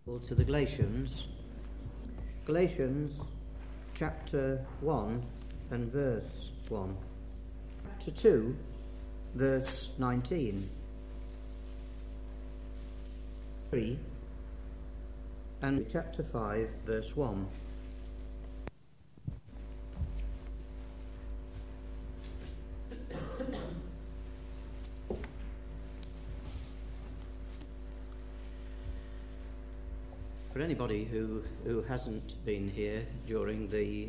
To the Galatians chapter 1 and verse 1 to 2 verse 19, 3 and chapter 5 verse 1. For anybody who hasn't been here during the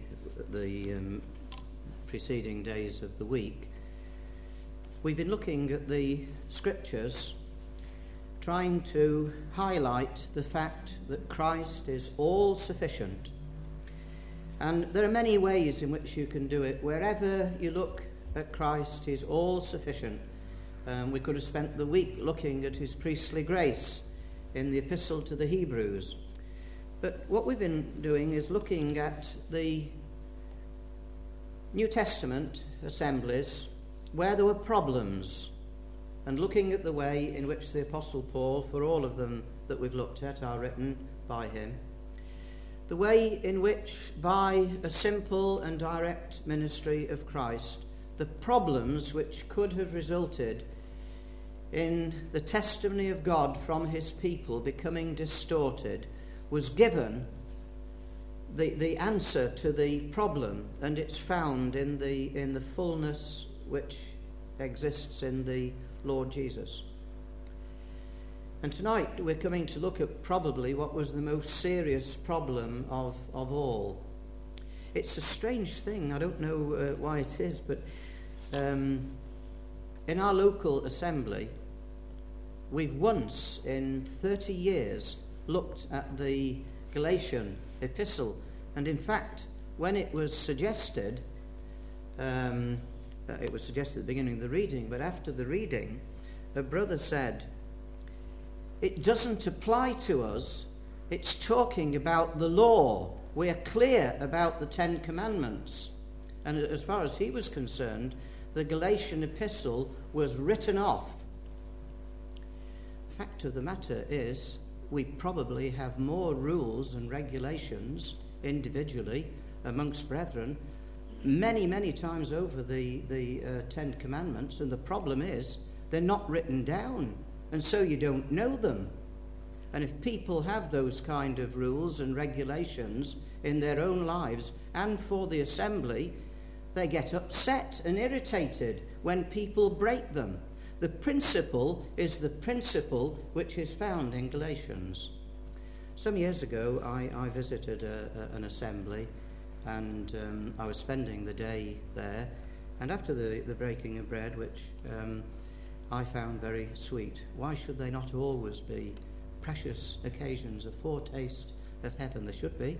preceding days of the week, we've been looking at the scriptures, trying to highlight the fact that Christ is all sufficient. And there are many ways in which you can do it. Wherever you look at Christ, he's all sufficient. We could have spent the week looking at his priestly grace in the epistle to the Hebrews. But what we've been doing is looking at the New Testament assemblies where there were problems, and looking at the way in which the Apostle Paul, for all of them that we've looked at are written by him, the way in which by a simple and direct ministry of Christ, the problems which could have resulted in the testimony of God from his people becoming distorted was given the answer to the problem, and it's found in the fullness which exists in the Lord Jesus. And tonight we're coming to look at probably what was the most serious problem of all. It's a strange thing, I don't know why it is, but in our local assembly we've once in 30 years looked at the Galatian epistle, and in fact when it was suggested at the beginning of the reading, but after the reading a brother said, it doesn't apply to us, it's talking about the law, we are clear about the 10 Commandments. And as far as he was concerned, the Galatian epistle was written off. The fact of the matter is, we probably have more rules and regulations individually amongst brethren many, many times over the 10 Commandments, and the problem is they're not written down, and so you don't know them. And if people have those kind of rules and regulations in their own lives and for the assembly, they get upset and irritated when people break them. The principle is the principle which is found in Galatians. Some years ago I visited an assembly, and I was spending the day there, and after the breaking of bread, which I found very sweet. Why should they not always be precious occasions, a foretaste of heaven? They should be.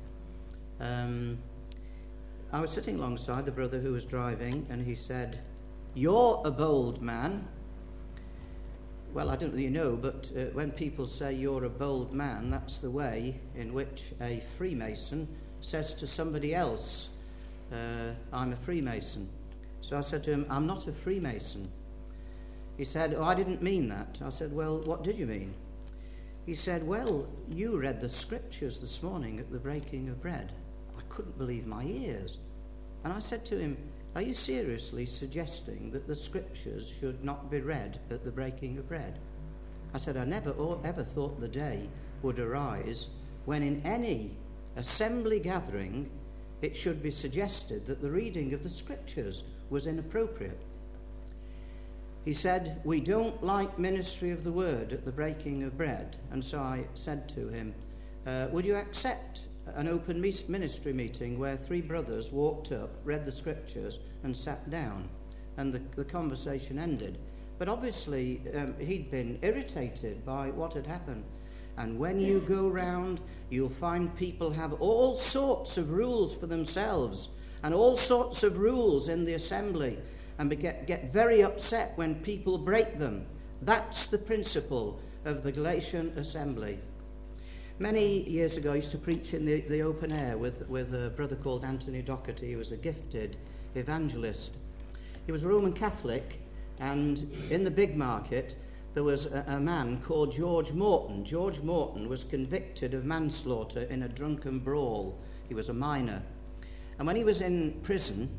I was sitting alongside the brother who was driving, and he said, "You're a bold man." Well, I don't really know, but when people say you're a bold man, that's the way in which a Freemason says to somebody else, I'm a Freemason. So I said to him, I'm not a Freemason. He said, I didn't mean that. I said, well, what did you mean? He said, well, you read the scriptures this morning at the breaking of bread. I couldn't believe my ears. And I said to him, are you seriously suggesting that the scriptures should not be read at the breaking of bread? I said, I never ever thought the day would arise when in any assembly gathering it should be suggested that the reading of the scriptures was inappropriate. He said, we don't like ministry of the word at the breaking of bread. And so I said to him, would you accept an open ministry meeting where 3 brothers walked up, read the scriptures and sat down, and the conversation ended? But obviously he'd been irritated by what had happened. And when you go round, you'll find people have all sorts of rules for themselves and all sorts of rules in the assembly, and get very upset when people break them. That's the principle of the Galatian assembly. Many years ago, I used to preach in the open air with a brother called Anthony Doherty. He was a gifted evangelist. He was a Roman Catholic, and in the big market, there was a man called George Morton. George Morton was convicted of manslaughter in a drunken brawl. He was a minor. And when he was in prison,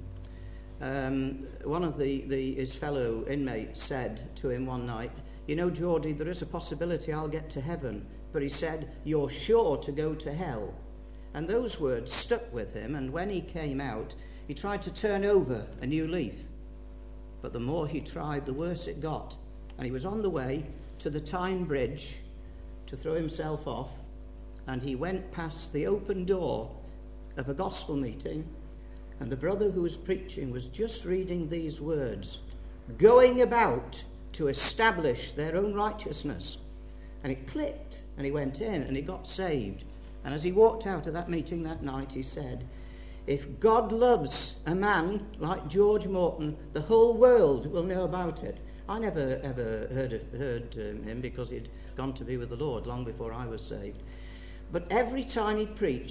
one of his fellow inmates said to him one night, "You know, Geordie, there is a possibility I'll get to heaven." But he said, "You're sure to go to hell." And those words stuck with him, and when he came out, he tried to turn over a new leaf. But the more he tried, the worse it got. And he was on the way to the Tyne Bridge to throw himself off, and he went past the open door of a gospel meeting, and the brother who was preaching was just reading these words, "going about to establish their own righteousness." And it clicked, and he went in, and he got saved. And as he walked out of that meeting that night, he said, "If God loves a man like George Morton, the whole world will know about it." I never ever heard him because he'd gone to be with the Lord long before I was saved. But every time he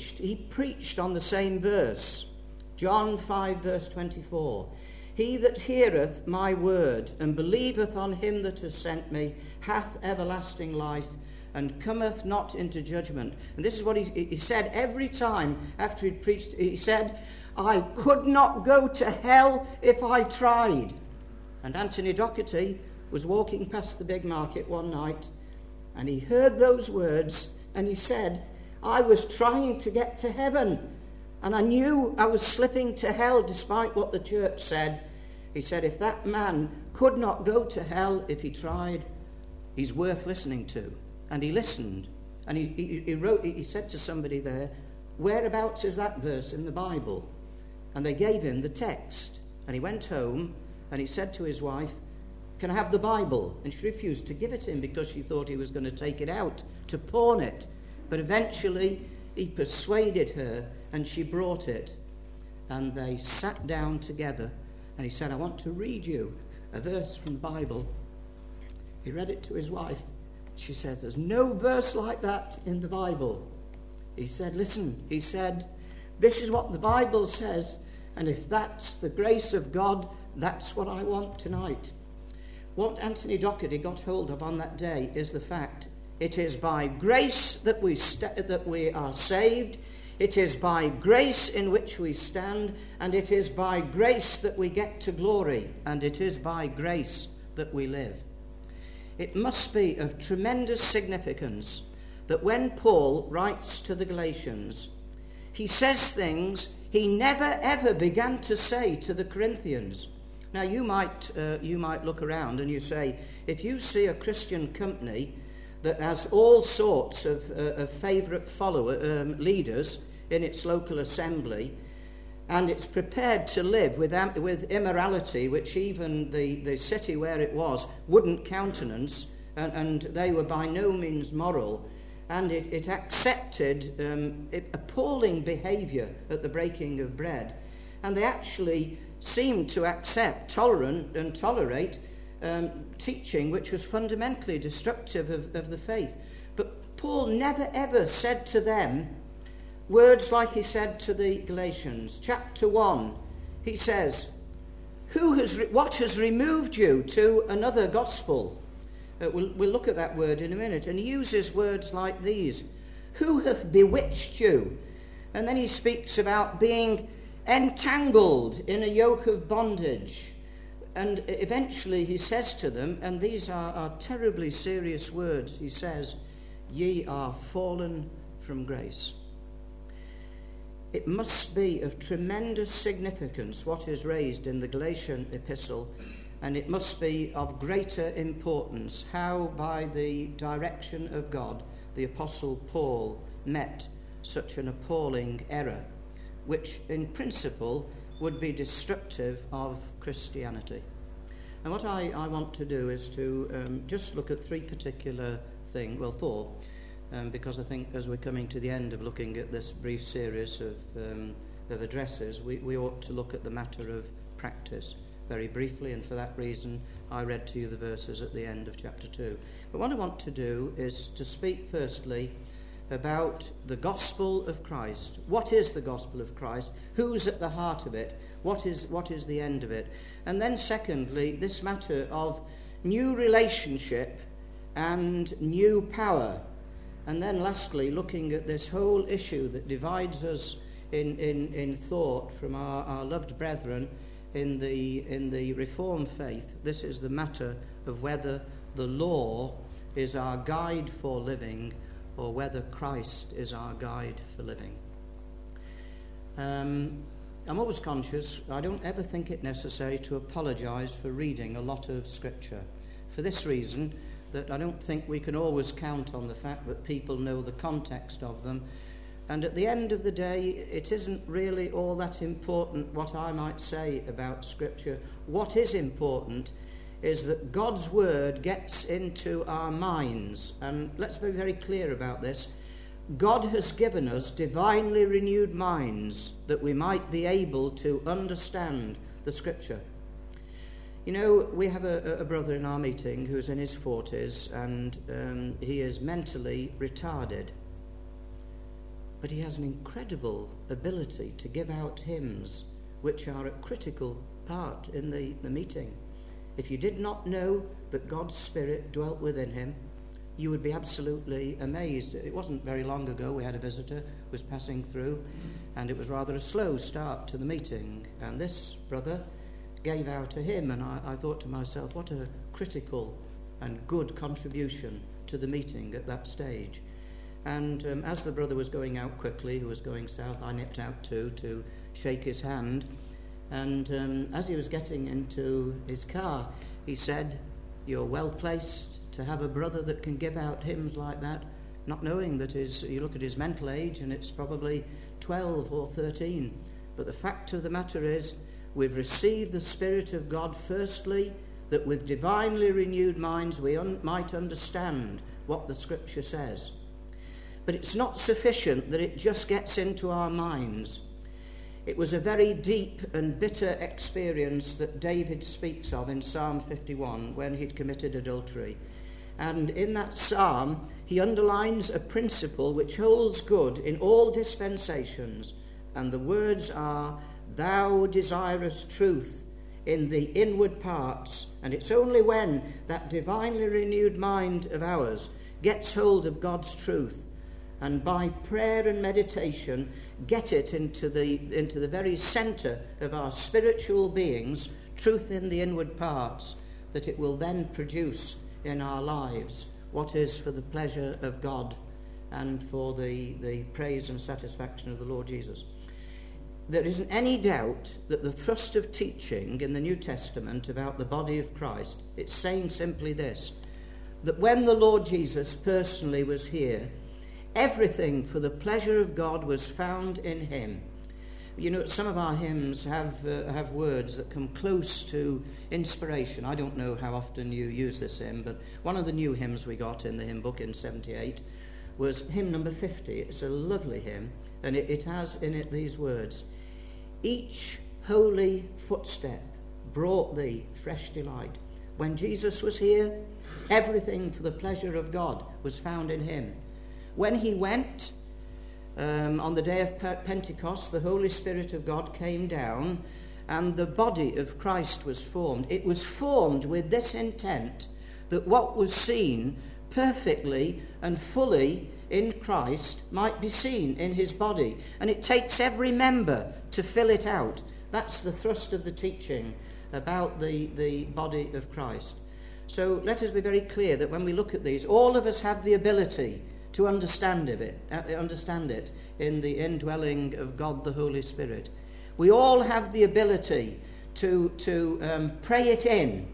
preached on the same verse. John 5, verse 24. "He that heareth my word and believeth on him that has sent me hath everlasting life, and cometh not into judgment." And this is what he said every time after he'd preached. He said, "I could not go to hell if I tried." And Anthony Doherty was walking past the big market one night, and he heard those words, and he said, "I was trying to get to heaven, and I knew I was slipping to hell despite what the church said." He said, "If that man could not go to hell if he tried, he's worth listening to." And he listened, and he said to somebody there, "Whereabouts is that verse in the Bible?" And they gave him the text, and he went home, and he said to his wife, "Can I have the Bible?" And she refused to give it him because she thought he was going to take it out to pawn it. But eventually he persuaded her, and she brought it, and they sat down together, and he said, "I want to read you a verse from the Bible." He read it to his wife. She said, "There's no verse like that in the Bible." He said, "Listen," he said, "this is what the Bible says, and if that's the grace of God, that's what I want tonight." What Anthony Doherty got hold of on that day is the fact it is by grace that we are saved, it is by grace in which we stand, and it is by grace that we get to glory, and it is by grace that we live. It must be of tremendous significance that when Paul writes to the Galatians, he says things he never ever began to say to the Corinthians. Now you might look around and you say, if you see a Christian company that has all sorts of favourite leaders in its local assembly, and it's prepared to live with immorality, which even the city where it was wouldn't countenance, and they were by no means moral, and it accepted appalling behaviour at the breaking of bread, and they actually seemed to tolerate teaching which was fundamentally destructive of the faith. But Paul never ever said to them words like he said to the Galatians. Chapter 1, he says, what has removed you to another gospel? We'll look at that word in a minute. And he uses words like these. Who hath bewitched you? And then he speaks about being entangled in a yoke of bondage. And eventually he says to them, and these are terribly serious words, he says, ye are fallen from grace. It must be of tremendous significance what is raised in the Galatian epistle, and it must be of greater importance how, by the direction of God, the Apostle Paul met such an appalling error, which in principle would be destructive of Christianity. And what I want to do is to just look at four, because I think as we're coming to the end of looking at this brief series of addresses, we ought to look at the matter of practice very briefly, and for that reason I read to you the verses at the end of chapter 2. But what I want to do is to speak firstly about the gospel of Christ. What is the gospel of Christ? Who's at the heart of it? What is the end of it? And then secondly, this matter of new relationship and new power. And then lastly, looking at this whole issue that divides us in thought from our loved brethren in the Reformed faith. This is the matter of whether the law is our guide for living or whether Christ is our guide for living. I'm always conscious, I don't ever think it necessary to apologise for reading a lot of Scripture. For this reason, that I don't think we can always count on the fact that people know the context of them. And at the end of the day, it isn't really all that important what I might say about Scripture. What is important is that God's Word gets into our minds. And let's be very clear about this. God has given us divinely renewed minds that we might be able to understand the Scripture. You know, we have a brother in our meeting who's in his 40s, and he is mentally retarded. But he has an incredible ability to give out hymns which are a critical part in the meeting. If you did not know that God's Spirit dwelt within him, you would be absolutely amazed. It wasn't very long ago we had a visitor who was passing through, and it was rather a slow start to the meeting. And this brother gave out a hymn, and I thought to myself, what a critical and good contribution to the meeting at that stage. And as the brother was going out quickly, who was going south, I nipped out too to shake his hand. And as he was getting into his car, he said, "You're well placed to have a brother that can give out hymns like that," not knowing that you look at his mental age and it's probably 12 or 13. But the fact of the matter is, we've received the Spirit of God firstly, that with divinely renewed minds we might understand what the Scripture says. But it's not sufficient that it just gets into our minds. It was a very deep and bitter experience that David speaks of in Psalm 51 when he'd committed adultery. And in that psalm, he underlines a principle which holds good in all dispensations. And the words are, "Thou desirest truth in the inward parts." And it's only when that divinely renewed mind of ours gets hold of God's truth, and by prayer and meditation get it into the very centre of our spiritual beings, truth in the inward parts, that it will then produce in our lives what is for the pleasure of God and for the praise and satisfaction of the Lord Jesus. There isn't any doubt that the thrust of teaching in the New Testament about the body of Christ, it's saying simply this, that when the Lord Jesus personally was here, everything for the pleasure of God was found in him. You know, some of our hymns have words that come close to inspiration. I don't know how often you use this hymn, but one of the new hymns we got in the hymn book in 78 was hymn number 50. It's a lovely hymn, and it has in it these words: "Each holy footstep brought thee fresh delight." When Jesus was here, everything for the pleasure of God was found in him. When he went, on the day of Pentecost, the Holy Spirit of God came down and the body of Christ was formed. It was formed with this intent, that what was seen perfectly and fully in Christ might be seen in his body. And it takes every member to fill it out. That's the thrust of the teaching about the body of Christ. So let us be very clear that when we look at these, all of us have the ability to understand it in the indwelling of God the Holy Spirit. We all have the ability to pray it in.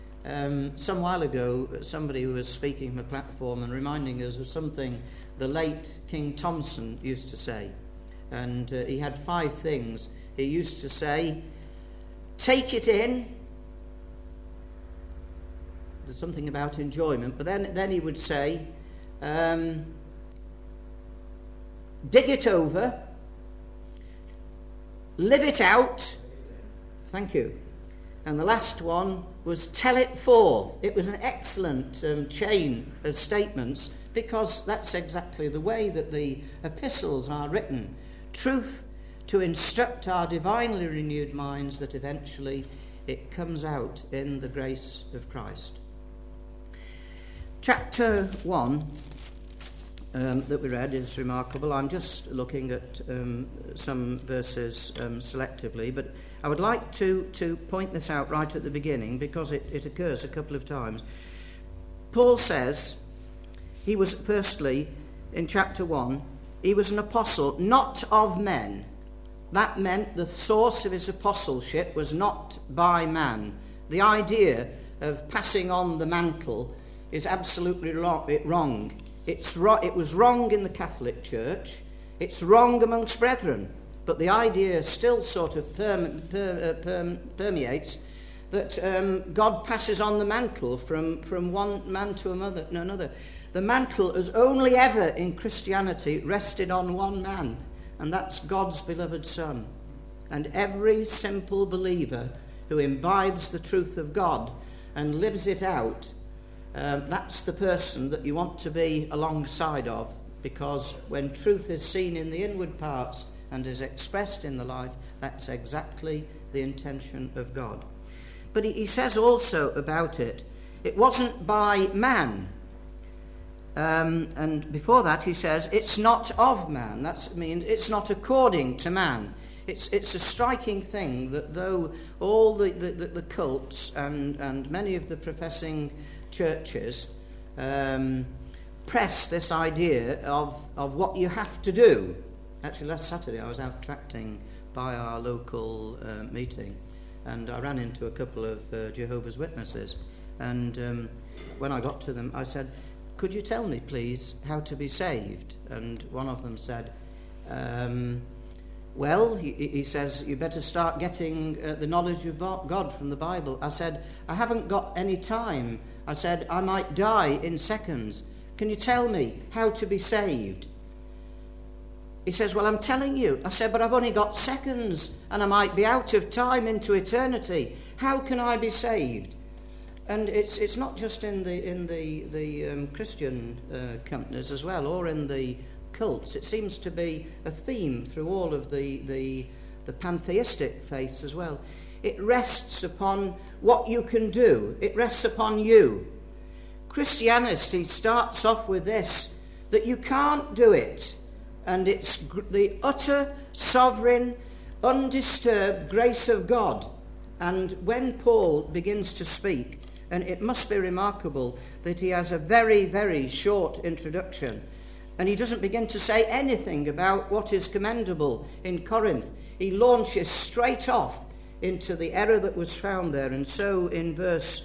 Some while ago, somebody was speaking from a platform and reminding us of something the late King Thompson used to say. And he had 5 things. He used to say, take it in. There's something about enjoyment. But then he would say, dig it over, live it out. Thank you. And the last one was tell it forth. It was an excellent chain of statements, because that's exactly the way that the epistles are written. Truth to instruct our divinely renewed minds, that eventually it comes out in the grace of Christ. Chapter 1 that we read is remarkable. I'm just looking at some verses selectively, but I would like to point this out right at the beginning because it occurs a couple of times. Paul says he was, firstly, in chapter 1, he was an apostle not of men. That meant the source of his apostleship was not by man. The idea of passing on the mantle is absolutely wrong. It was wrong in the Catholic Church. It's wrong amongst brethren. But the idea still sort of permeates that God passes on the mantle from one man to another. The mantle has only ever in Christianity rested on one man, and that's God's beloved Son. And every simple believer who imbibes the truth of God and lives it out, that's the person that you want to be alongside of, because when truth is seen in the inward parts and is expressed in the life, that's exactly the intention of God. But he says also about it, it wasn't by man. And before that he says, it's not of man. That means it's not according to man. It's a striking thing that though all the cults and many of the professing churches press this idea of what you have to do. Actually, last Saturday I was out tracting by our local meeting, and I ran into a couple of Jehovah's Witnesses, and when I got to them I said, could you tell me please how to be saved? And one of them said, well, he says, you better start getting the knowledge of God from the Bible. I said, I haven't got any time. I said, I might die in seconds. Can you tell me how to be saved? He says, well, I'm telling you. I said, but I've only got seconds and I might be out of time into eternity. How can I be saved? And it's not just in the Christian companies as well, or in the cults. It seems to be a theme through all of the pantheistic faiths as well. It rests upon what you can do. It rests upon you. Christianity starts off with this, that you can't do it. And it's the utter, sovereign, undisturbed grace of God. And when Paul begins to speak, and it must be remarkable that he has a very, very short introduction, and he doesn't begin to say anything about what is commendable in Corinth. He launches straight off into the error that was found there. And so in verse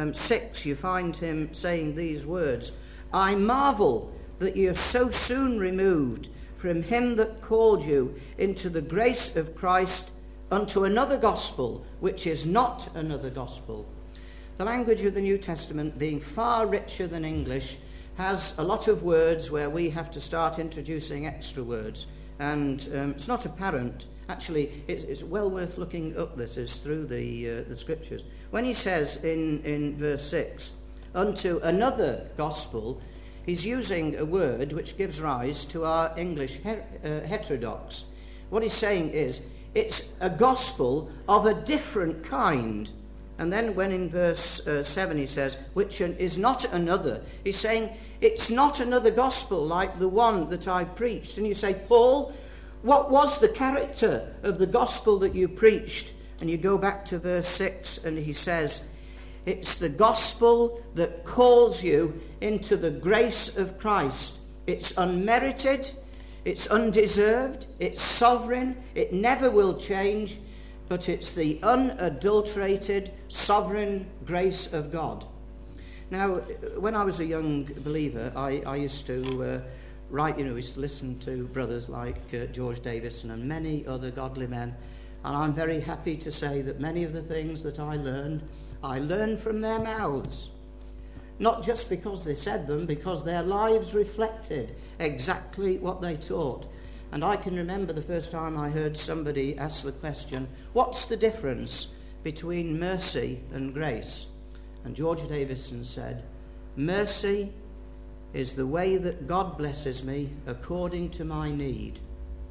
6 you find him saying these words, I marvel that you are so soon removed from him that called you into the grace of Christ unto another gospel, which is not another gospel. The language of the New Testament, being far richer than English, has a lot of words where we have to start introducing extra words. And it's not apparent. Actually, it's well worth looking up this is through the scriptures. When he says in verse 6, unto another gospel, he's using a word which gives rise to our English heterodox. What he's saying is, it's a gospel of a different kind. And then when in verse 7 he says, which is not another, he's saying, it's not another gospel like the one that I preached. And you say, Paul, what was the character of the gospel that you preached? And you go back to verse 6 and he says, it's the gospel that calls you into the grace of Christ. It's unmerited, it's undeserved, it's sovereign, it never will change, but it's the unadulterated, sovereign grace of God. Now, when I was a young believer, I used to write, used to listen to brothers like George Davison and many other godly men, and I'm very happy to say that many of the things that I learned from their mouths. Not just because they said them, because their lives reflected exactly what they taught. And I can remember the first time I heard somebody ask the question, what's the difference between mercy and grace? And George Davison said, mercy is the way that God blesses me according to my need.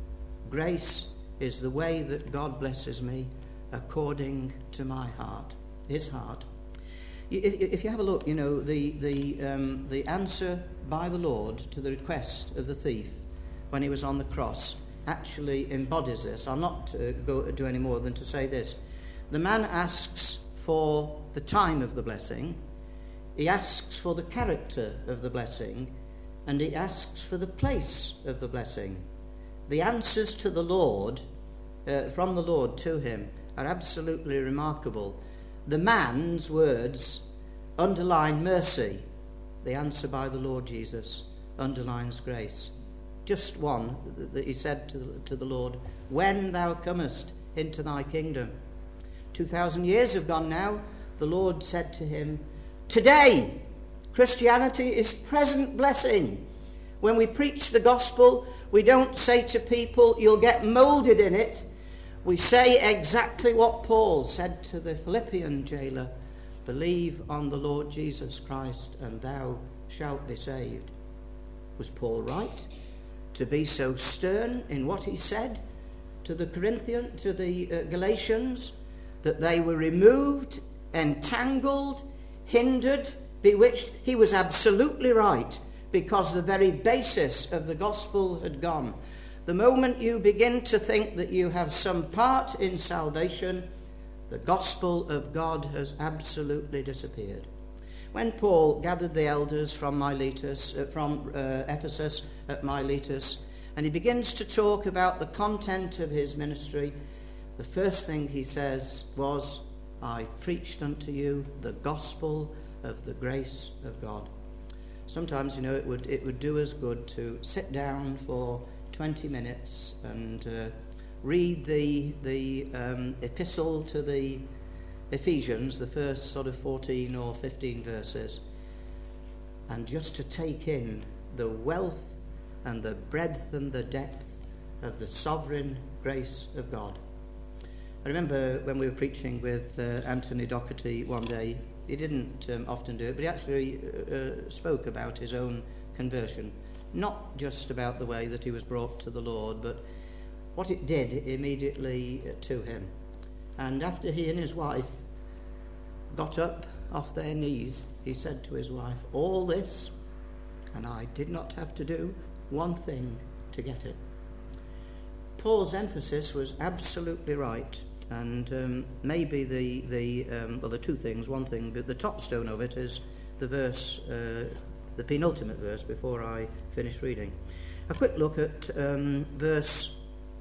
Grace is the way that God blesses me according to my heart, his heart. If you have a look, the answer by the Lord to the request of the thief when he was on the cross actually embodies this. I'll not do any more than to say this. The man asks for the time of the blessing, he asks for the character of the blessing, and he asks for the place of the blessing. The answers to the Lord, from the Lord to him, are absolutely remarkable. The man's words underline mercy. The answer by the Lord Jesus underlines grace. Just one that he said to the Lord, when thou comest into thy kingdom. 2,000 years have gone now. The Lord said to him, today, Christianity is present blessing. When we preach the gospel, we don't say to people, you'll get moulded in it. We say exactly what Paul said to the Philippian jailer, believe on the Lord Jesus Christ and thou shalt be saved. Was Paul right to be so stern in what he said to the Galatians, that they were removed, entangled, hindered, bewitched? He was absolutely right, because the very basis of the gospel had gone. The moment you begin to think that you have some part in salvation, the gospel of God has absolutely disappeared. When Paul gathered the elders from Ephesus at Miletus, and he begins to talk about the content of his ministry, the first thing he says was, I preached unto you the gospel of the grace of God. Sometimes, it would do us good to sit down for 20 minutes and read the epistle to the Ephesians, the first sort of 14 or 15 verses, and just to take in the wealth and the breadth and the depth of the sovereign grace of God. I remember when we were preaching with Anthony Doherty one day, he didn't often do it, but he actually spoke about his own conversion, not just about the way that he was brought to the Lord, but what it did immediately to him. And after he and his wife got up off their knees, he said to his wife, all this, and I did not have to do one thing to get it. Paul's emphasis was absolutely right, and maybe the two things. One thing, but the top stone of it is the verse, the penultimate verse before I finish reading. A quick look at verse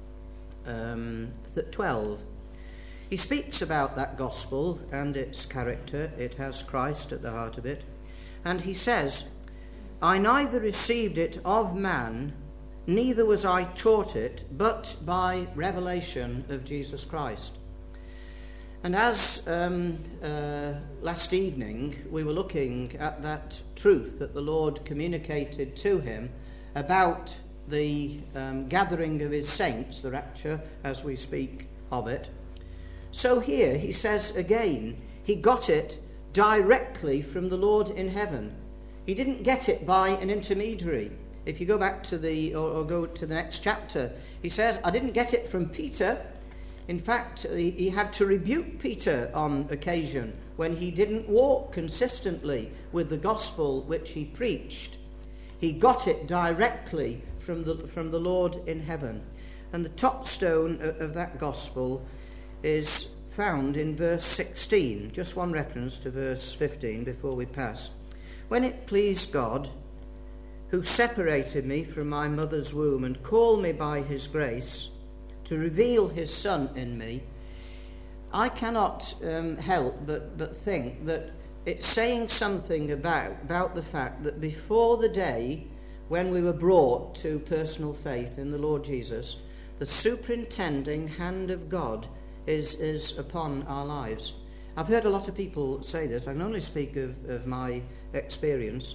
12. He speaks about that gospel and its character. It has Christ at the heart of it. And he says, I neither received it of man, neither was I taught it, but by revelation of Jesus Christ. And as last evening we were looking at that truth that the Lord communicated to him about the gathering of his saints, the rapture, as we speak of it. So here he says again, he got it directly from the Lord in heaven. He didn't get it by an intermediary. If you go back to or go to the next chapter, he says, I didn't get it from Peter. In fact, he had to rebuke Peter on occasion when he didn't walk consistently with the gospel which he preached. He got it directly from the Lord in heaven. And the top stone of that gospel is found in verse 16. Just one reference to verse 15 before we pass. When it pleased God, who separated me from my mother's womb and called me by his grace to reveal his Son in me, I cannot help but think that it's saying something about the fact that before the day when we were brought to personal faith in the Lord Jesus, the superintending hand of God is upon our lives. I've heard a lot of people say this. I can only speak of my experience.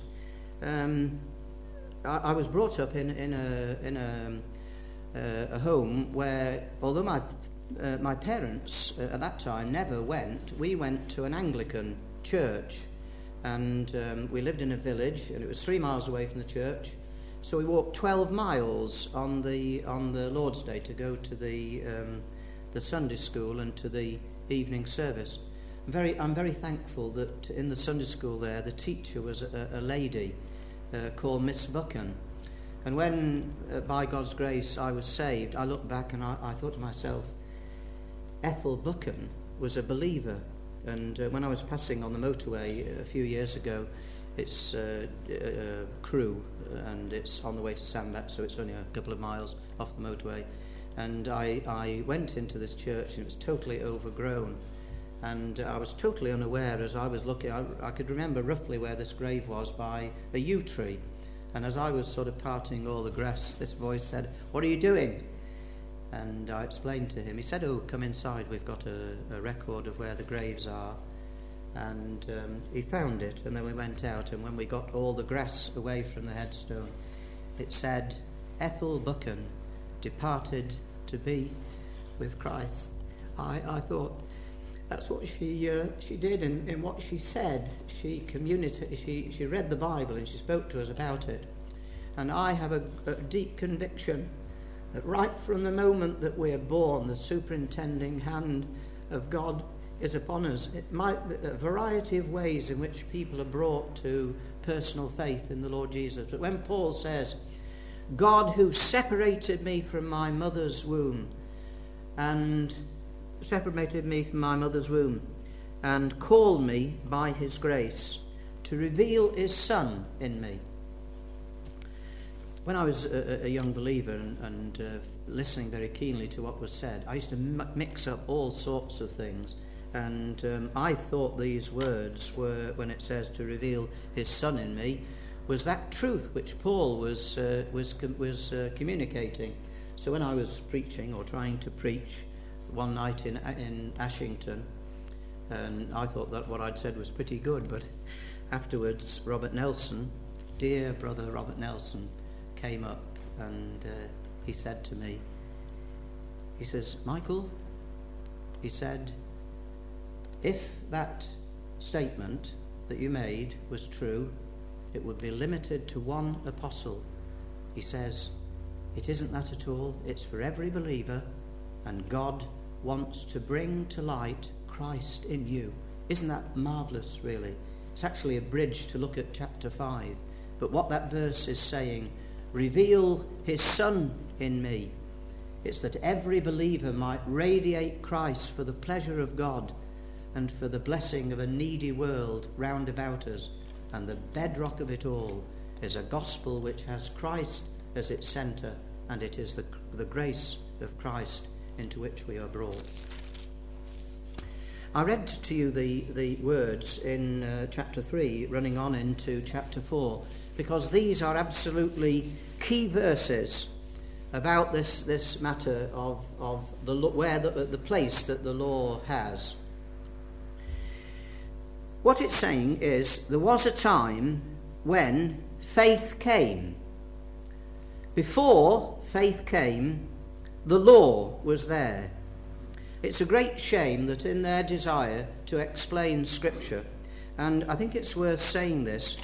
I was brought up in a home where, although my parents at that time never went, we went to an Anglican church, and we lived in a village, and it was 3 miles away from the church. So we walked 12 miles on the Lord's Day to go to the Sunday school and to the evening service. I'm very thankful that in the Sunday school there, the teacher was a lady called Miss Buchan. And when, by God's grace, I was saved, I looked back and I thought to myself, Ethel Buchan was a believer. And when I was passing on the motorway a few years ago, it's Crewe, and it's on the way to Sandbach, so it's only a couple of miles off the motorway. And I went into this church, and it was totally overgrown. And I was totally unaware as I was looking. I could remember roughly where this grave was by a yew tree. And as I was sort of parting all the grass, this voice said, "What are you doing?" And I explained to him. He said, "Oh, come inside. We've got a record of where the graves are." And he found it, and then we went out. And when we got all the grass away from the headstone, it said, "Ethel Buchan departed to be with Christ." I thought that's what she did, and in what she said, she read the Bible and she spoke to us about it. And I have a deep conviction that right from the moment that we are born, the superintending hand of God is upon us. It might be a variety of ways in which people are brought to personal faith in the Lord Jesus. But when Paul says, "God who separated me from my mother's womb and called me by his grace to reveal his Son in me." When I was a young believer and listening very keenly to what was said, I used to mix up all sorts of things. And I thought these words were, when it says to reveal his Son in me, was that truth which Paul was communicating. So when I was preaching or trying to preach one night in Ashington, and I thought that what I'd said was pretty good, but afterwards Robert Nelson, dear brother Robert Nelson, came up and he said to me, he says, "Michael," he said, "if that statement that you made was true, it would be limited to one apostle." He says, "It isn't that at all. It's for every believer, and God wants to bring to light Christ in you." Isn't that marvellous, really? It's actually a bridge to look at chapter 5. But what that verse is saying, reveal his Son in me. It's that every believer might radiate Christ for the pleasure of God and for the blessing of a needy world round about us. And the bedrock of it all is a gospel which has Christ as its centre, and it is the grace of Christ into which we are brought. I read to you the words in chapter 3 running on into chapter 4, because these are absolutely key verses about this matter of the place that the law has. What it's saying is, there was a time when faith came. Before faith came, the law was there. It's a great shame that in their desire to explain Scripture, and I think it's worth saying this,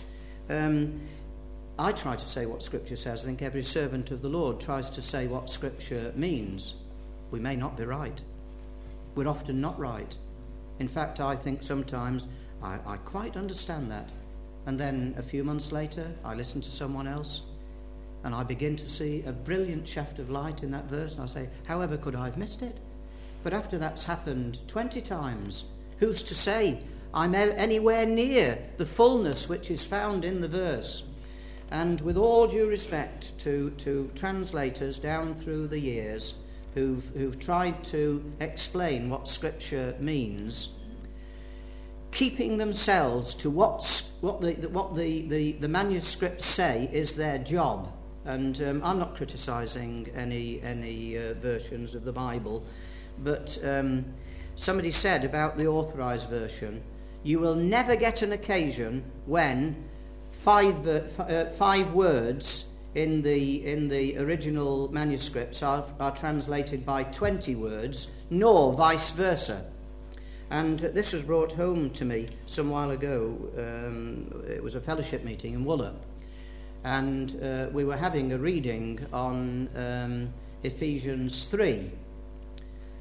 I try to say what Scripture says. I think every servant of the Lord tries to say what Scripture means. We may not be right. We're often not right. In fact, I think sometimes I quite understand that. And then a few months later, I listen to someone else, and I begin to see a brilliant shaft of light in that verse, and I say, however could I have missed it? But after that's happened 20 times, who's to say I'm anywhere near the fullness which is found in the verse? And with all due respect to translators down through the years who've tried to explain what Scripture means, keeping themselves to what the manuscripts say is their job. And I'm not criticising any versions of the Bible, but somebody said about the authorised version, you will never get an occasion when five words in the original manuscripts are translated by 20 words, nor vice versa. And this was brought home to me some while ago. It was a fellowship meeting in Wooler, and we were having a reading on Ephesians 3.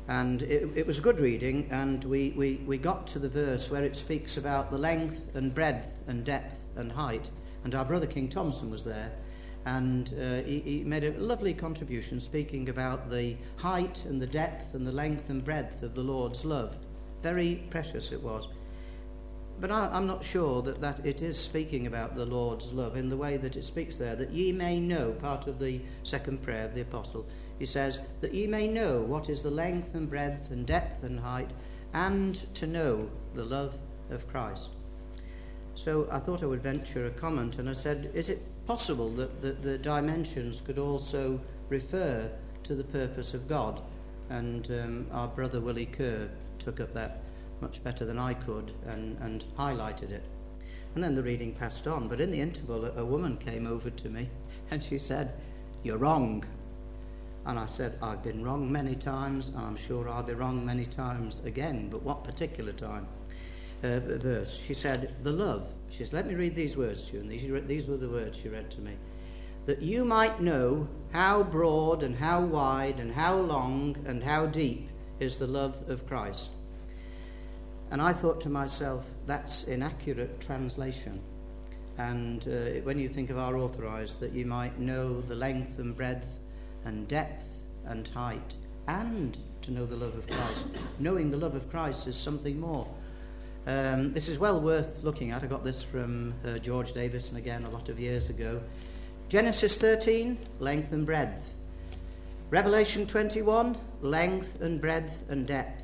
And it was a good reading, and we got to the verse where it speaks about the length and breadth and depth and height. And our brother King Thompson was there, and he made a lovely contribution speaking about the height and the depth and the length and breadth of the Lord's love. Very precious it was. But I'm not sure that it is speaking about the Lord's love in the way that it speaks there, that ye may know, part of the second prayer of the apostle. He says, that ye may know what is the length and breadth and depth and height, and to know the love of Christ. So I thought I would venture a comment, and I said, is it possible that the dimensions could also refer to the purpose of God? And our brother Willie Kerr took up that much better than I could and highlighted it. And then the reading passed on. But in the interval, a woman came over to me and she said, "You're wrong." And I said, "I've been wrong many times, and I'm sure I'll be wrong many times again, but what particular time?" Verse. She said, "The love." She said, "Let me read these words to you." And these were the words she read to me. "That you might know how broad and how wide and how long and how deep is the love of Christ." And I thought to myself, that's inaccurate translation. And when you think of our authorised, that you might know the length and breadth and depth and height, and to know the love of Christ. Knowing the love of Christ is something more. This is well worth looking at. I got this from George Davison again a lot of years ago. Genesis 13, length and breadth. Revelation 21, length and breadth and depth.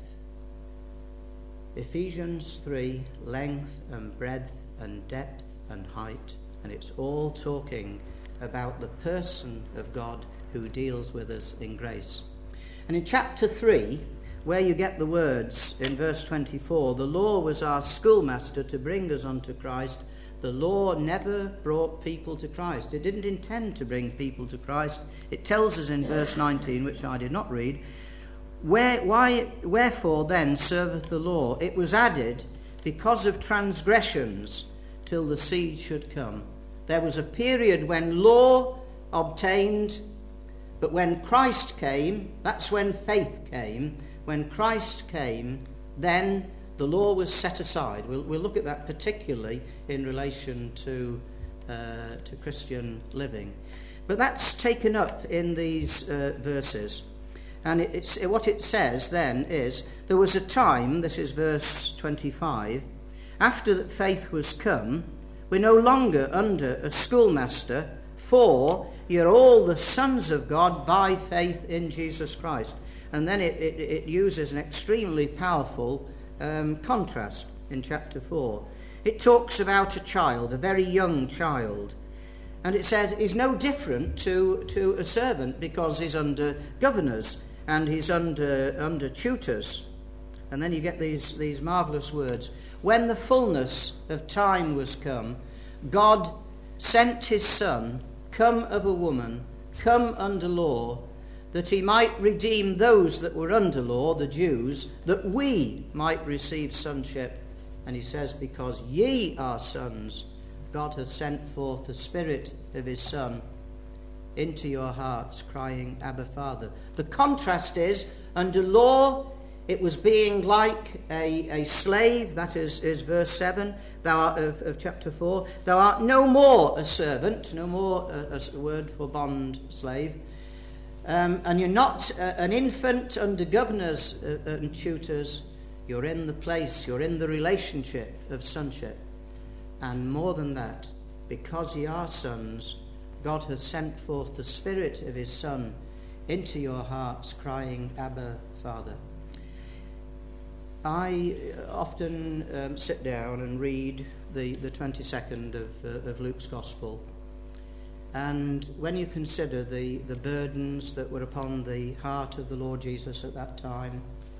Ephesians 3, length and breadth and depth and height. And it's all talking about the person of God who deals with us in grace. And in chapter 3, where you get the words in verse 24, the law was our schoolmaster to bring us unto Christ. The law never brought people to Christ. It didn't intend to bring people to Christ. It tells us in verse 19, which I did not read, wherefore then serveth the law? It was added because of transgressions till the seed should come. There was a period when law obtained, but when Christ came, that's when faith came. When Christ came, then the law was set aside. We'll look at that particularly in relation to Christian living. But that's taken up in these verses. And what it says then is, there was a time, this is verse 25, after that faith was come, we're no longer under a schoolmaster, for you're all the sons of God by faith in Jesus Christ. And then it uses an extremely powerful contrast in chapter 4. It talks about a child, a very young child. And it says he's no different to a servant because he's under governors and he's under tutors. And then you get these marvellous words. When the fullness of time was come, God sent his Son, come of a woman, come under law, that he might redeem those that were under law, the Jews, that we might receive sonship. And he says, because ye are sons, God hath sent forth the Spirit of his Son into your hearts, crying, Abba, Father. The contrast is, under law, it was being like a slave. That is verse 7 of chapter 4. Thou art no more a servant, no more a word for bond slave. And you're not an infant under governors and tutors. You're in the place, you're in the relationship of sonship. And more than that, because ye are sons, God hath sent forth the Spirit of his Son into your hearts, crying, Abba, Father. I often sit down and read the 22nd of Luke's Gospel. And when you consider the burdens that were upon the heart of the Lord Jesus at that time,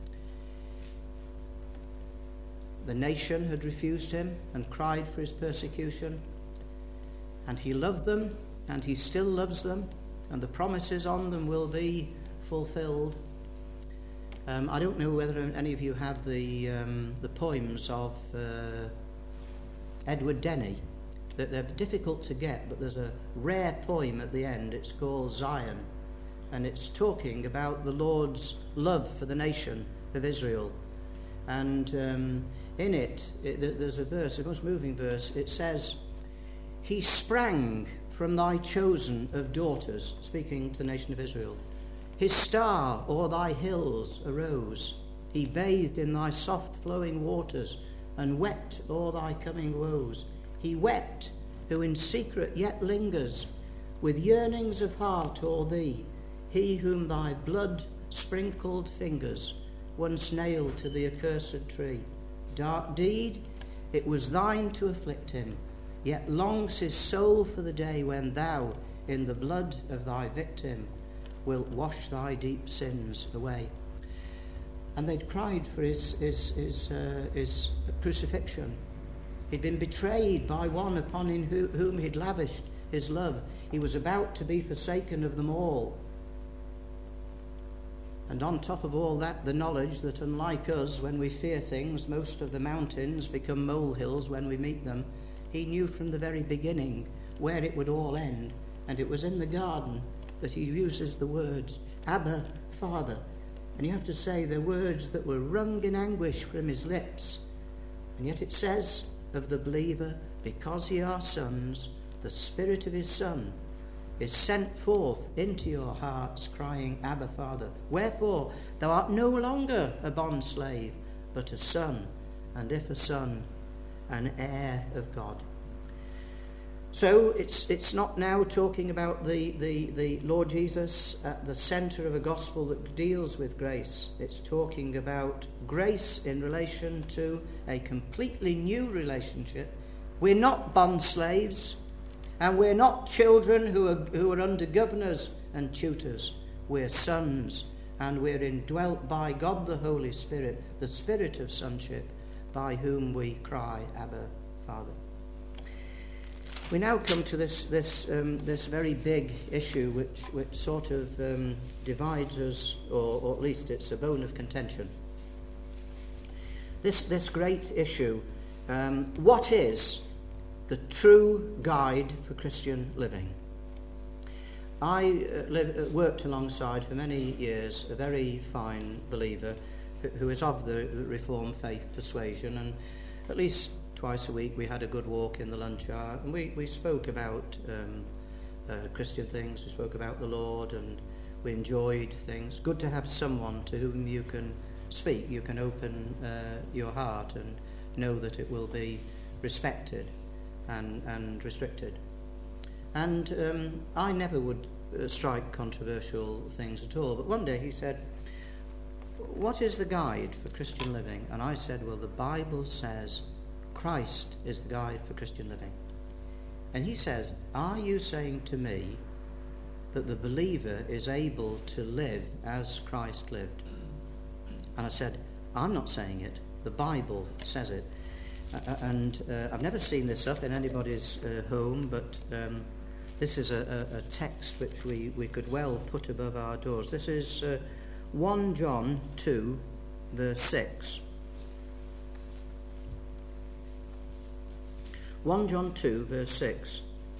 the nation had refused him and cried for his persecution. And he loved them, and he still loves them, and the promises on them will be fulfilled. I don't know whether any of you have the poems of Edward Denny. They're difficult to get, but there's a rare poem at the end. It's called Zion. and it's talking about the Lord's love for the nation of Israel. And in it, there's a verse, a most moving verse. It says, "He sprang from thy chosen of daughters," speaking to the nation of Israel. "His star o'er thy hills arose. He bathed in thy soft flowing waters, and wept o'er thy coming woes. He wept, who in secret yet lingers, with yearnings of heart o'er thee, he whom thy blood-sprinkled fingers once nailed to the accursed tree. Dark deed, it was thine to afflict him, yet longs his soul for the day when thou, in the blood of thy victim, wilt wash thy deep sins away." And they'd cried for his crucifixion. He'd been betrayed by one upon whom he'd lavished his love. He was about to be forsaken of them all. And on top of all that, the knowledge that unlike us, when we fear things, most of the mountains become molehills when we meet them. He knew from the very beginning where it would all end. And it was in the garden that he uses the words, "Abba, Father." And you have to say they're words that were wrung in anguish from his lips. And yet it says of the believer, "Because ye are sons, the Spirit of his Son is sent forth into your hearts, crying, Abba, Father. Wherefore thou art no longer a bondslave, but a son, and if a son, an heir of God." So it's not now talking about the Lord Jesus at the centre of a gospel that deals with grace. It's talking about grace in relation to a completely new relationship. We're not bondslaves, and we're not children who are under governors and tutors. We're sons, and we're indwelt by God the Holy Spirit, the Spirit of sonship, by whom we cry, Abba, Father. We now come to this very big issue which sort of divides us, or at least it's a bone of contention. This great issue, what is the true guide for Christian living? I worked alongside for many years a very fine believer who is of the Reformed faith persuasion, and at least twice a week we had a good walk in the lunch hour, and we spoke about Christian things, we spoke about the Lord, and we enjoyed things. Good to have someone to whom you can speak, you can open your heart and know that it will be respected and restricted. And I never would strike controversial things at all, but one day he said, "What is the guide for Christian living?" And I said, "Well, the Bible says Christ is the guide for Christian living." And he says, "Are you saying to me that the believer is able to live as Christ lived?" And I said, "I'm not saying it. The Bible says it." And I've never seen this up in anybody's home, but this is a text which we could well put above our doors. This is 1 John 2, verse 6. 1 John 2, verse 6.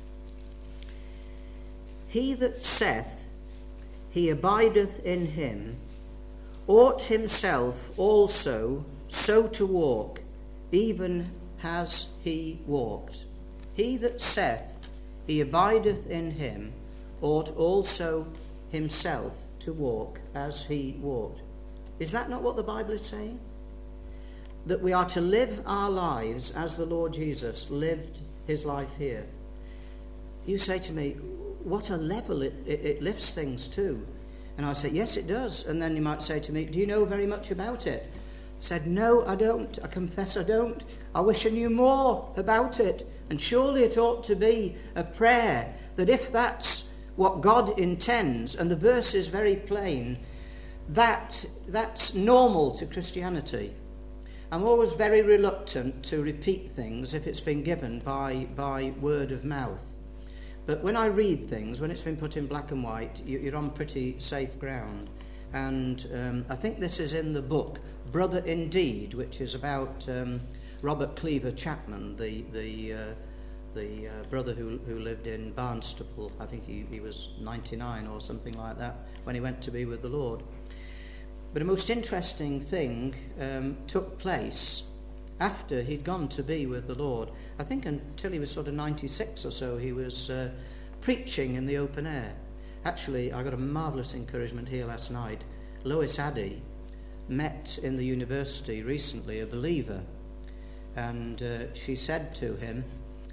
"He that saith he abideth in him ought himself also so to walk, even as he walked." He that saith he abideth in him ought also himself to walk as he walked. Is that not what the Bible is saying? That we are to live our lives as the Lord Jesus lived his life here. You say to me, what a level it lifts things to. And I say, yes, it does. And then you might say to me, do you know very much about it? I said, no, I don't. I confess I don't. I wish I knew more about it. And surely it ought to be a prayer that if that's what God intends, and the verse is very plain, that's normal to Christianity. I'm always very reluctant to repeat things if it's been given by word of mouth. But when I read things, when it's been put in black and white, you're on pretty safe ground. And I think this is in the book Brother Indeed, which is about Robert Cleaver Chapman, the the brother who lived in Barnstaple. I think he was 99 or something like that when he went to be with the Lord. But a most interesting thing took place after he'd gone to be with the Lord. I think until he was sort of 96 or so, he was preaching in the open air. Actually, I got a marvellous encouragement here last night. Lois Addy met in the university recently, a believer, and she said to him,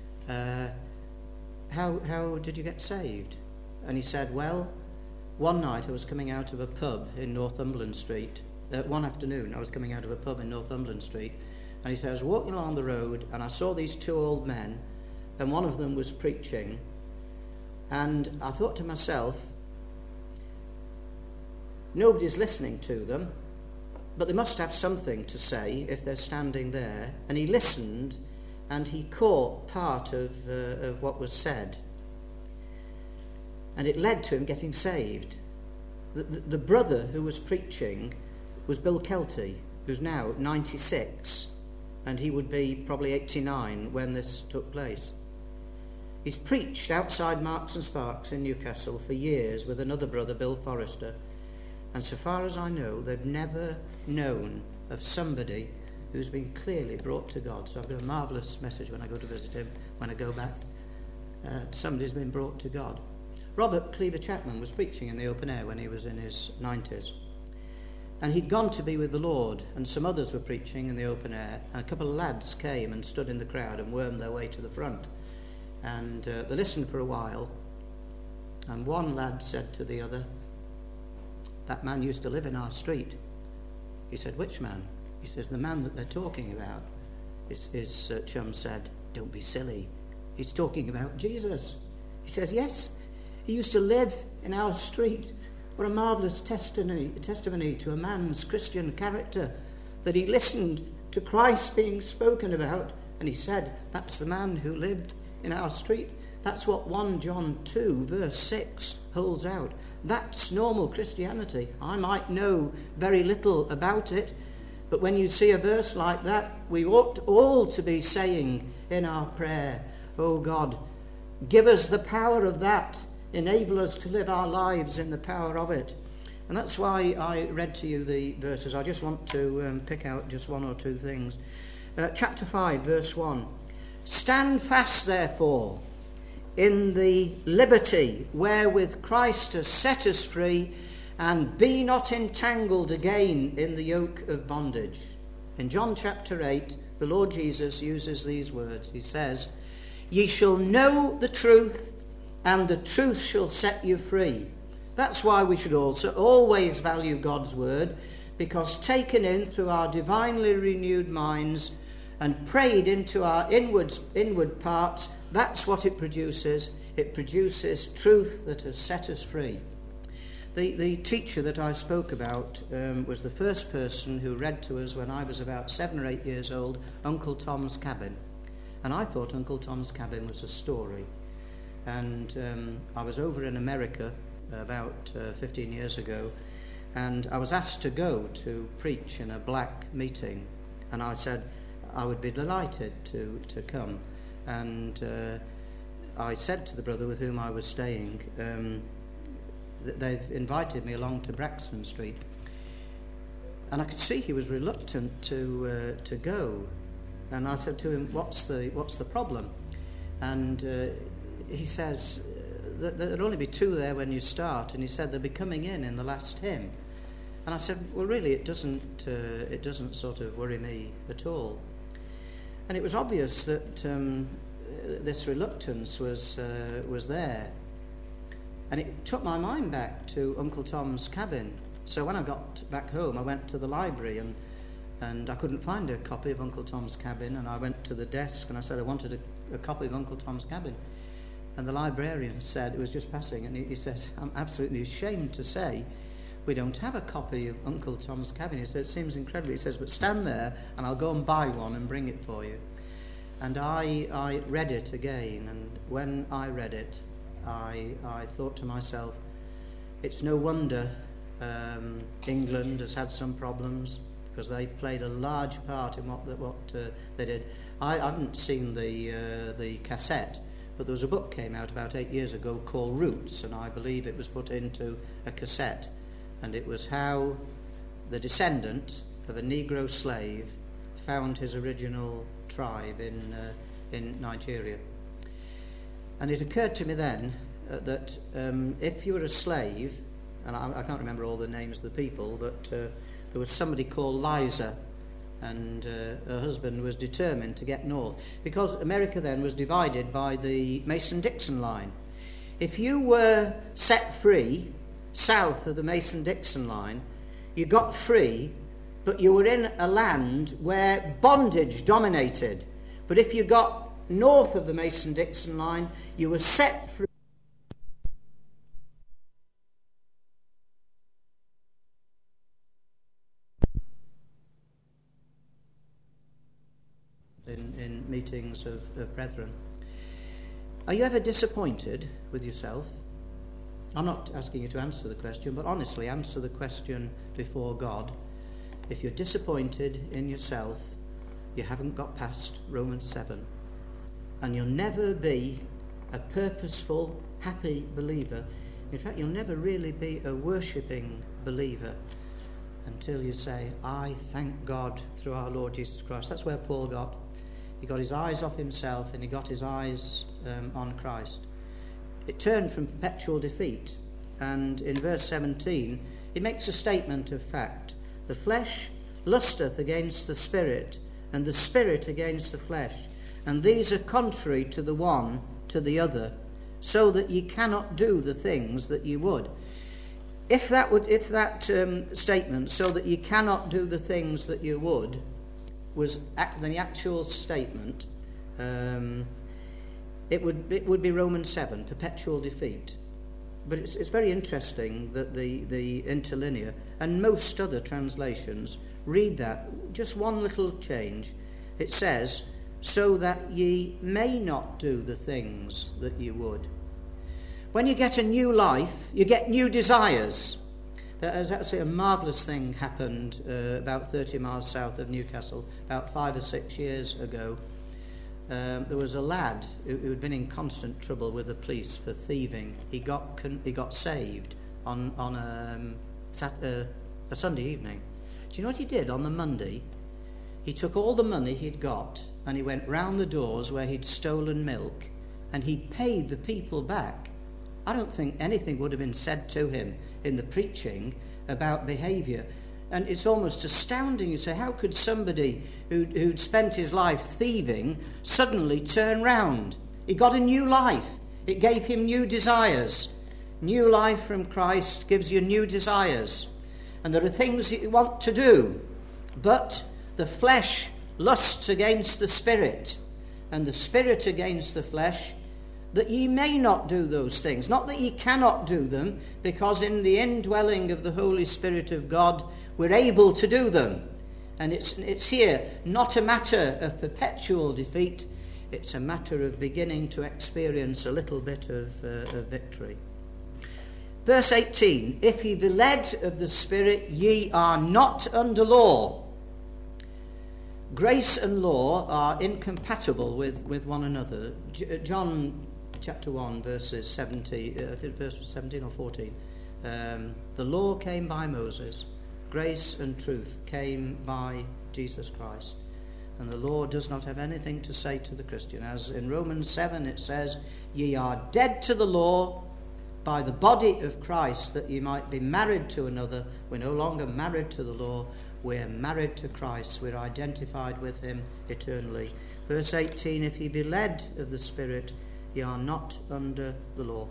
how did you get saved? And he said, well, one night I was coming out of a pub in Northumberland Street. One afternoon I was coming out of a pub in Northumberland Street, and he said, I was walking along the road and I saw these two old men, and one of them was preaching, and I thought to myself, nobody's listening to them, but they must have something to say if they're standing there. And he listened, and he caught part of what was said, and it led to him getting saved. The brother who was preaching was Bill Kelty, who's now 96, and he would be probably 89 when this took place. He's preached outside Marks and Sparks in Newcastle for years with another brother, Bill Forrester, and so far as I know, they've never known of somebody who's been clearly brought to God. So I've got a marvellous message when I go to visit him, when I go back. Somebody's been brought to God. Robert Cleaver Chapman was preaching in the open air when he was in his 90s. And he'd gone to be with the Lord, and some others were preaching in the open air, and a couple of lads came and stood in the crowd and wormed their way to the front. And they listened for a while, and one lad said to the other, that man used to live in our street. He said, which man? He says, the man that they're talking about. His chum said, don't be silly. He's talking about Jesus. He says, yes, he used to live in our street. What a marvellous testimony to a man's Christian character, that he listened to Christ being spoken about, and he said, that's the man who lived in our street. That's what 1 John 2 verse 6 holds out. That's normal Christianity. I might know very little about it, but when you see a verse like that, we ought all to be saying in our prayer, oh God, give us the power of that. Enable us to live our lives in the power of it. And that's why I read to you the verses. I just want to pick out just one or two things. Chapter 5, verse 1. Stand fast, therefore, in the liberty wherewith Christ has set us free, and be not entangled again in the yoke of bondage. In John chapter 8, the Lord Jesus uses these words. He says, ye shall know the truth, and the truth shall set you free. That's why we should also always value God's word, because taken in through our divinely renewed minds and prayed into our inward parts, that's what it produces. It produces truth that has set us free. The teacher that I spoke about was the first person who read to us when I was about 7 or 8 years old, Uncle Tom's Cabin. And I thought Uncle Tom's Cabin was a story. And I was over in America about 15 years ago, and I was asked to go to preach in a black meeting. And I said I would be delighted to come. And I said to the brother with whom I was staying, that they've invited me along to Braxton Street. And I could see he was reluctant to go. And I said to him, what's the problem? And he says that there'll only be 2 there when you start, and he said they'll be coming in the last hymn. And I said, well, really, it doesn't sort of worry me at all. And it was obvious that this reluctance was there, and it took my mind back to Uncle Tom's Cabin. So when I got back home, I went to the library, and I couldn't find a copy of Uncle Tom's Cabin, and I went to the desk and I said I wanted a copy of Uncle Tom's Cabin. And the librarian said, it was just passing, and he says, I'm absolutely ashamed to say we don't have a copy of Uncle Tom's Cabin. He said, it seems incredible. He says, but stand there and I'll go and buy one and bring it for you. And I read it again, and when I read it, I thought to myself, it's no wonder England has had some problems, because they played a large part in what they did. I haven't seen the cassette, but there was a book came out about 8 years ago called Roots, and I believe it was put into a cassette, and it was how the descendant of a Negro slave found his original tribe in Nigeria. And it occurred to me then that if you were a slave, and I can't remember all the names of the people, but there was somebody called Liza, and her husband was determined to get north, because America then was divided by the Mason-Dixon line. If you were set free south of the Mason-Dixon line, you got free, but you were in a land where bondage dominated. But if you got north of the Mason-Dixon line, you were set free. In meetings of brethren. Are you ever disappointed with yourself? I'm not asking you to answer the question, but honestly answer the question before God. If you're disappointed in yourself, you haven't got past Romans 7, and you'll never be a purposeful, happy believer. In fact, you'll never really be a worshipping believer until you say, I thank God through our Lord Jesus Christ. That's where Paul got. He got his eyes off himself and he got his eyes on Christ. It turned from perpetual defeat, and in verse 17 he makes a statement of fact. The flesh lusteth against the spirit, and the spirit against the flesh, and these are contrary to the one to the other, so that ye cannot do the things that ye would. If that statement, so that ye cannot do the things that you would, was the actual statement, it would be Romans 7, perpetual defeat. But it's very interesting that the interlinear and most other translations read that, just one little change. It says, so that ye may not do the things that you would. When you get a new life, you get new desires. There's actually a marvellous thing happened about 30 miles south of Newcastle, about 5 or 6 years ago. There was a lad who had been in constant trouble with the police for thieving. He got saved on a Sunday evening. Do you know what he did on the Monday? He took all the money he'd got and he went round the doors where he'd stolen milk, and he paid the people back. I don't think anything would have been said to him in the preaching about behaviour. And it's almost astounding. You say, how could somebody who'd spent his life thieving suddenly turn round? He got a new life. It gave him new desires. New life from Christ gives you new desires. And there are things that you want to do. But the flesh lusts against the spirit, and the spirit against the flesh, that ye may not do those things. Not that ye cannot do them, because in the indwelling of the Holy Spirit of God, we're able to do them. And it's here not a matter of perpetual defeat, it's a matter of beginning to experience a little bit of victory. Verse 18, if ye be led of the Spirit, ye are not under law. Grace and law are incompatible with one another. John chapter 1, verses 17, I think verse 17 or 14. The law came by Moses. Grace and truth came by Jesus Christ. And the law does not have anything to say to the Christian. As in Romans 7 it says, ye are dead to the law by the body of Christ, that ye might be married to another. We're no longer married to the law. We're married to Christ. We're identified with him eternally. Verse 18, if ye be led of the Spirit, ye are not under the law.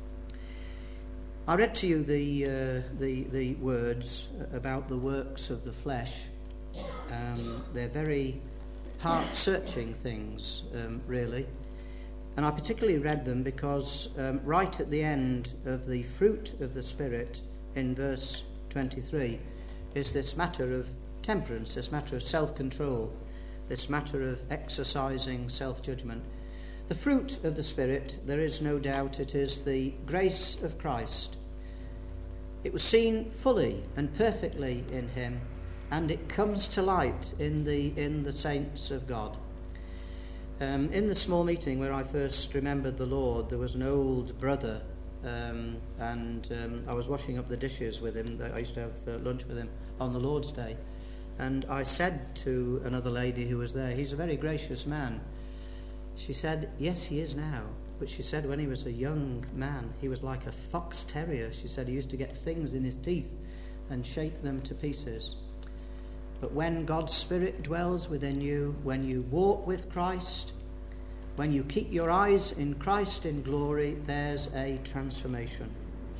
I read to you the words about the works of the flesh. They're very heart-searching things, really. And I particularly read them because right at the end of the fruit of the Spirit, in verse 23, is this matter of temperance, this matter of self-control, this matter of exercising self-judgment. The fruit of the Spirit, there is no doubt, it is the grace of Christ. It was seen fully and perfectly in him, and it comes to light in the saints of God. In the small meeting where I first remembered the Lord, there was an old brother, and I was washing up the dishes with him. I used to have lunch with him on the Lord's Day. And I said to another lady who was there, he's a very gracious man. She said, yes, he is now. But she said when he was a young man, he was like a fox terrier. She said he used to get things in his teeth and shake them to pieces. But when God's Spirit dwells within you, when you walk with Christ, when you keep your eyes in Christ in glory, there's a transformation.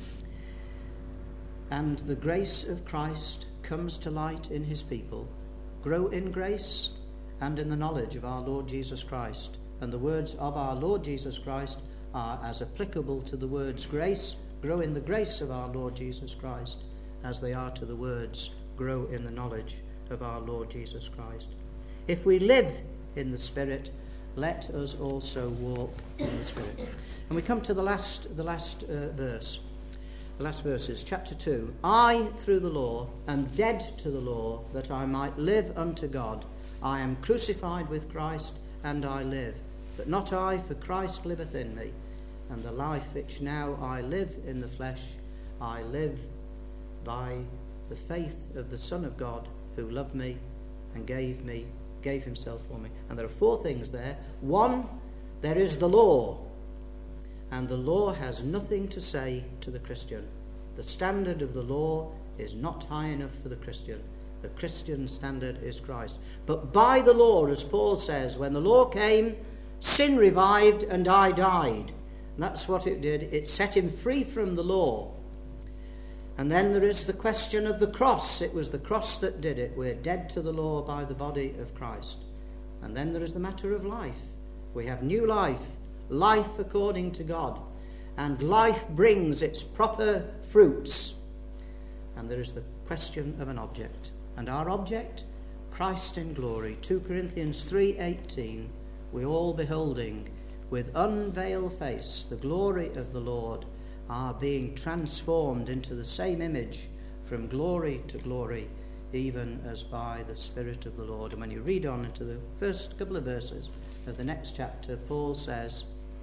And the grace of Christ comes to light in his people. Grow in grace and in the knowledge of our Lord Jesus Christ. And the words of our Lord Jesus Christ are as applicable to the words grace, grow in the grace of our Lord Jesus Christ, as they are to the words grow in the knowledge of our Lord Jesus Christ. If we live in the Spirit, let us also walk in the Spirit. And we come to the last verse. The last verses, chapter 2. I, through the law, am dead to the law, that I might live unto God. I am crucified with Christ, and I live. But not I, for Christ liveth in me. And the life which now I live in the flesh, I live by the faith of the Son of God, who loved me and gave himself for me. And there are 4 things there. 1, there is the law. And the law has nothing to say to the Christian. The standard of the law is not high enough for the Christian. The Christian standard is Christ. But by the law, as Paul says, when the law came, sin revived and I died. And that's what it did. It set him free from the law. And then there is the question of the cross. It was the cross that did it. We're dead to the law by the body of Christ. And then there is the matter of life. We have new life, life according to God. And life brings its proper fruits. And there is the question of an object. And our object, Christ in glory. 2 Corinthians 3:18, we all beholding with unveiled face the glory of the Lord, are being transformed into the same image from glory to glory, even as by the Spirit of the Lord. And when you read on into the first couple of verses of the next chapter, Paul says,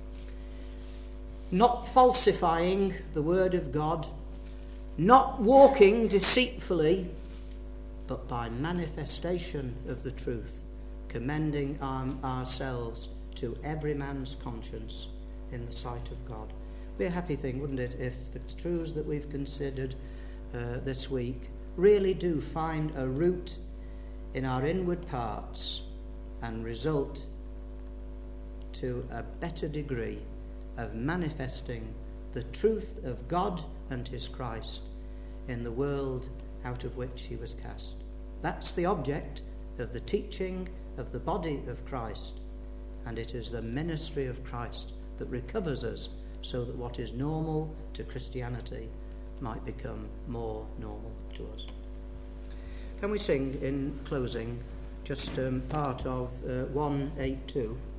not falsifying the word of God, not walking deceitfully, but by manifestation of the truth, commending ourselves to every man's conscience in the sight of God. Be a happy thing, wouldn't it, if the truths that we've considered this week really do find a root in our inward parts and result to a better degree of manifesting the truth of God and his Christ in the world out of which he was cast. That's the object of the teaching of the body of Christ, and it is the ministry of Christ that recovers us so that what is normal to Christianity might become more normal to us. Can we sing in closing just part of 182?